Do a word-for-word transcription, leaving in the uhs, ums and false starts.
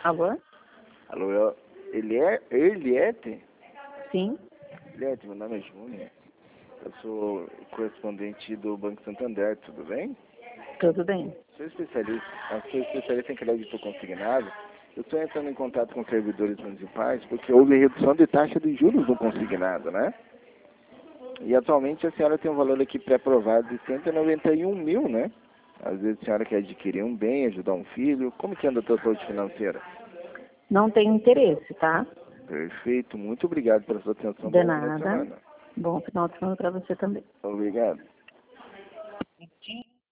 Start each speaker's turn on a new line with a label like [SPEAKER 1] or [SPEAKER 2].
[SPEAKER 1] Alô?
[SPEAKER 2] Alô, eu- ele é Eliette?
[SPEAKER 1] Sim?
[SPEAKER 2] Eliette, meu nome é Júnior. Eu sou correspondente do Banco Santander, tudo bem?
[SPEAKER 1] Tudo bem.
[SPEAKER 2] Sou especialista, eu sou especialista em crédito consignado. Eu estou entrando em contato com servidores municipais porque houve redução de taxa de juros no consignado, né? E atualmente a senhora tem um valor aqui pré-aprovado de cento e noventa e um mil, né? Às vezes a senhora quer adquirir um bem, ajudar um filho. Como que anda a tua saúde financeira?
[SPEAKER 1] Não tenho interesse, tá?
[SPEAKER 2] Perfeito, muito obrigado pela sua atenção.
[SPEAKER 1] De
[SPEAKER 2] Bom final de
[SPEAKER 1] nada.
[SPEAKER 2] semana.
[SPEAKER 1] Bom final de semana para você também.
[SPEAKER 2] Obrigado.